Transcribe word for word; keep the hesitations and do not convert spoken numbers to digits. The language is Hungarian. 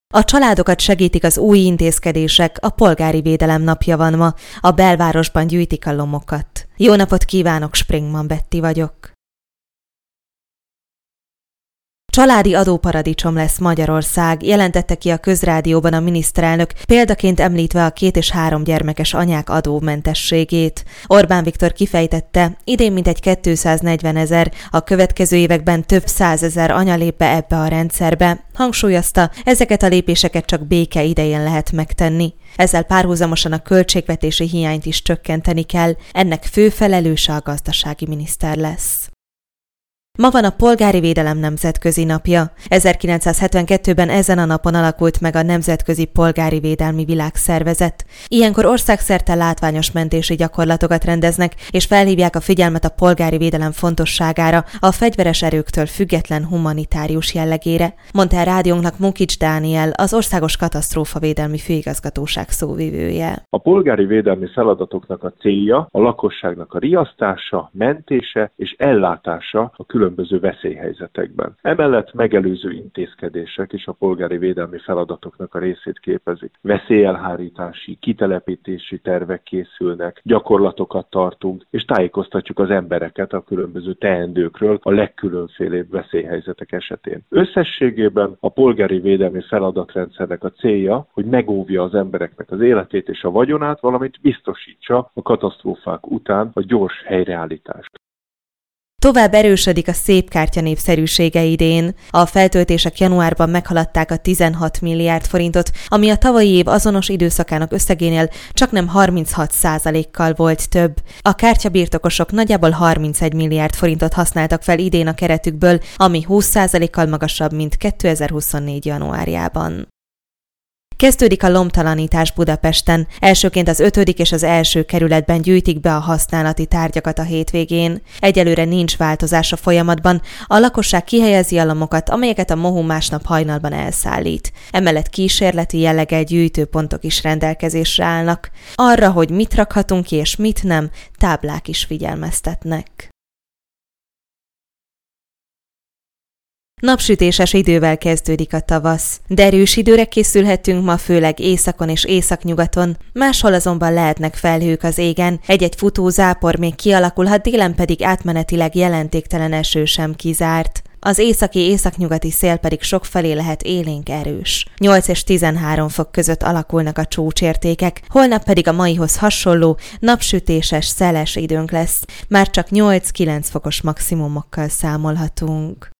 A családokat segítik az új intézkedések, a polgári védelem napja van ma, a belvárosban gyűjtik a lomokat. Jó napot kívánok, Springman Betty vagyok. Családi adóparadicsom lesz Magyarország, jelentette ki a Közrádióban a miniszterelnök, példaként említve a két és három gyermekes anyák adómentességét. Orbán Viktor kifejtette, idén mintegy kétszáznegyvenezer, a következő években több százezer anya lép be ebbe a rendszerbe. Hangsúlyozta, ezeket a lépéseket csak béke idején lehet megtenni. Ezzel párhuzamosan a költségvetési hiányt is csökkenteni kell, ennek fő felelőse a gazdasági miniszter lesz. Ma van a Polgári Védelem Nemzetközi Napja. ezerkilencszázhetvenkettőben ezen a napon alakult meg a Nemzetközi Polgári Védelmi Világszervezet. Ilyenkor országszerte látványos mentési gyakorlatokat rendeznek, és felhívják a figyelmet a polgári védelem fontosságára, a fegyveres erőktől független humanitárius jellegére, mondta el rádiónknak Munkics Dániel, az Országos Katasztrófavédelmi Főigazgatóság szóvivője. A polgári védelmi feladatoknak a célja a lakosságnak a riasztása, mentése és ellátása a különböző különböző veszélyhelyzetekben. Emellett megelőző intézkedések is a polgári védelmi feladatoknak a részét képezik. Veszélyelhárítási, kitelepítési tervek készülnek, gyakorlatokat tartunk, és tájékoztatjuk az embereket a különböző teendőkről a legkülönfélébb veszélyhelyzetek esetén. Összességében a polgári védelmi feladatrendszernek a célja, hogy megóvja az embereknek az életét és a vagyonát, valamint biztosítsa a katasztrófák után a gyors helyreállítást. Tovább erősödik a szépkártya népszerűsége idén. A feltöltések januárban meghaladták a tizenhat milliárd forintot, ami a tavalyi év azonos időszakának összegénél csaknem harminchat százalékkal volt több. A kártyabirtokosok nagyjából harmincegy milliárd forintot használtak fel idén a keretükből, ami húsz százalékkal magasabb, mint kétezer-huszonnégy januárjában. Kezdődik a lomtalanítás Budapesten. Elsőként az ötödik és az első kerületben gyűjtik be a használati tárgyakat a hétvégén. Egyelőre nincs változás a folyamatban, a lakosság kihelyezi a lomokat, amelyeket a MOHU másnap hajnalban elszállít. Emellett kísérleti jelleggel gyűjtőpontok is rendelkezésre állnak. Arra, hogy mit rakhatunk ki és mit nem, táblák is figyelmeztetnek. Napsütéses idővel kezdődik a tavasz. Derűs időre készülhetünk ma, főleg északon és északnyugaton, máshol azonban lehetnek felhők az égen, egy-egy futó zápor még kialakulhat, délen pedig átmenetileg jelentéktelen eső sem kizárt. Az északi északnyugati szél pedig sokfelé lehet élénk erős. nyolc és tizenhárom fok között alakulnak a csúcsértékek, holnap pedig a maihoz hasonló, napsütéses, szeles időnk lesz, már csak nyolc-kilenc fokos maximumokkal számolhatunk.